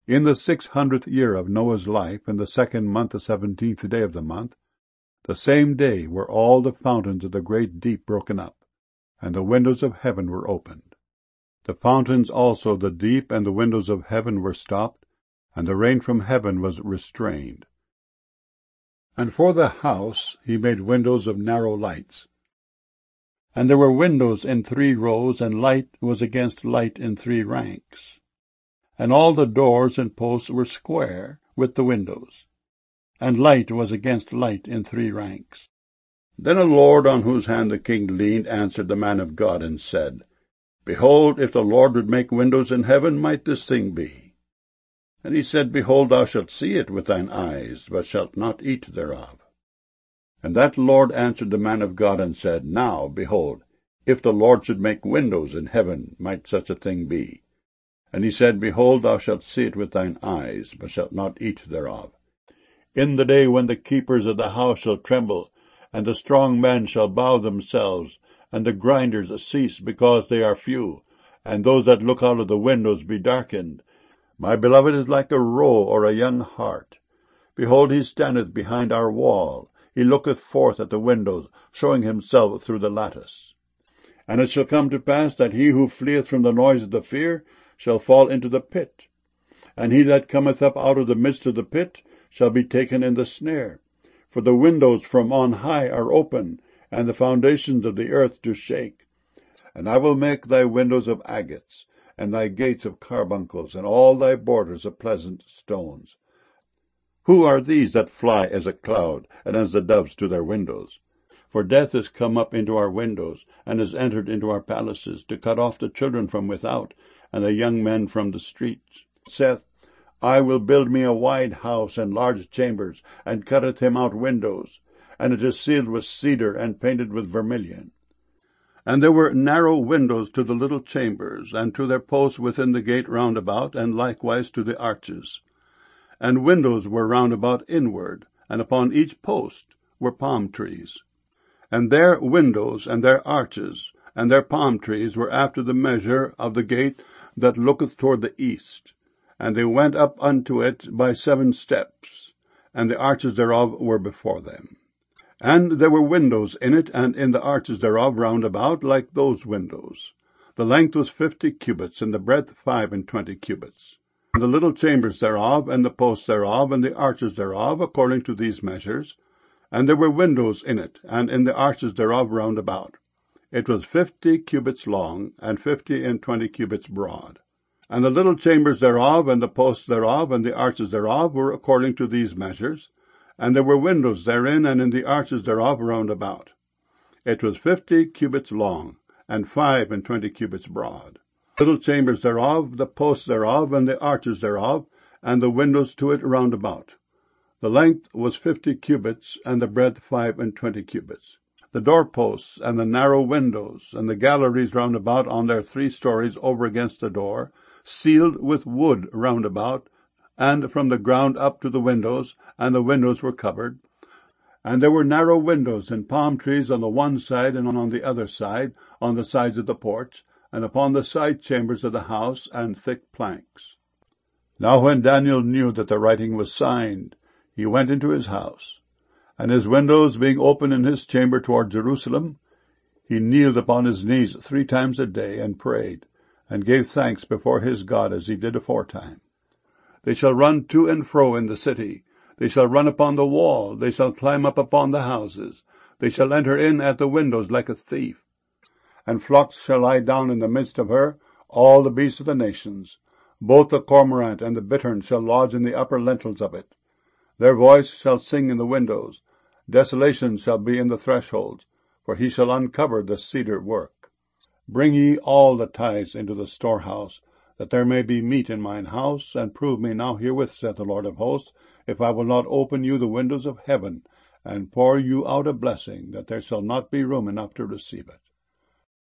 In the 600th year of Noah's life, in the 2nd month, the 17th day of the month, the same day were all the fountains of the great deep broken up, and the windows of heaven were opened. The fountains also of the deep and the windows of heaven were stopped, and the rain from heaven was restrained. And for the house he made windows of narrow lights. And there were windows in 3 rows, and light was against light in 3 ranks. And all the doors and posts were square with the windows, and light was against light in 3 ranks. Then a lord on whose hand the king leaned answered the man of God, and said, Behold, if the Lord would make windows in heaven, might this thing be? And he said, Behold, thou shalt see it with thine eyes, but shalt not eat thereof. And that Lord answered the man of God, and said, Now, behold, if the Lord should make windows in heaven, might such a thing be? And he said, Behold, thou shalt see it with thine eyes, but shalt not eat thereof. In the day when the keepers of the house shall tremble, and the strong men shall bow themselves, and the grinders cease because they are few, and those that look out of the windows be darkened. My beloved is like a roe or a young hart. Behold, he standeth behind our wall. He looketh forth at the windows, showing himself through the lattice. And it shall come to pass that he who fleeth from the noise of the fear shall fall into the pit. And he that cometh up out of the midst of the pit shall be taken in the snare. For the windows from on high are open, and the foundations of the earth do shake. And I will make thy windows of agates, and thy gates of carbuncles, and all thy borders of pleasant stones. Who are these that fly as a cloud, and as the doves to their windows? For death is come up into our windows, and is entered into our palaces, to cut off the children from without, and the young men from the streets. Saith, I will build me a wide house and large chambers, and cutteth him out windows. And it is sealed with cedar, and painted with vermilion. And there were narrow windows to the little chambers, and to their posts within the gate round about, and likewise to the arches. And windows were round about inward, and upon each post were palm trees. And their windows, and their arches, and their palm trees were after the measure of the gate that looketh toward the east. And they went up unto it by 7 steps, and the arches thereof were before them. And there were windows in it, and in the arches thereof round about, like those windows. The length was 50 cubits, and the breadth 25 cubits. And the little chambers thereof, and the posts thereof, and the arches thereof, according to these measures. And there were windows in it, and in the arches thereof round about. It was 50 cubits long, and 20 cubits broad. And the little chambers thereof, and the posts thereof, and the arches thereof were according to these measures. And there were windows therein, and in the arches thereof round about. It was 50 cubits long, and 25 cubits broad. Little chambers thereof, the posts thereof, and the arches thereof, and the windows to it round about. The length was 50 cubits, and the breadth 25 cubits. The doorposts, and the narrow windows, and the galleries round about on their 3 stories over against the door, sealed with wood round about, and from the ground up to the windows, and the windows were covered. And there were narrow windows and palm trees on the one side and on the other side, on the sides of the porch, and upon the side chambers of the house, and thick planks. Now when Daniel knew that the writing was signed, he went into his house. And his windows being open in his chamber toward Jerusalem, he kneeled upon his knees 3 times a day, and prayed, and gave thanks before his God as he did aforetime. They shall run to and fro in the city. They shall run upon the wall. They shall climb up upon the houses. They shall enter in at the windows like a thief. And flocks shall lie down in the midst of her, all the beasts of the nations. Both the cormorant and the bittern shall lodge in the upper lintels of it. Their voice shall sing in the windows. Desolation shall be in the thresholds, for he shall uncover the cedar work. Bring ye all the tithes into the storehouse, that there may be meat in mine house, and prove me now herewith, saith the Lord of hosts, if I will not open you the windows of heaven, and pour you out a blessing, that there shall not be room enough to receive it.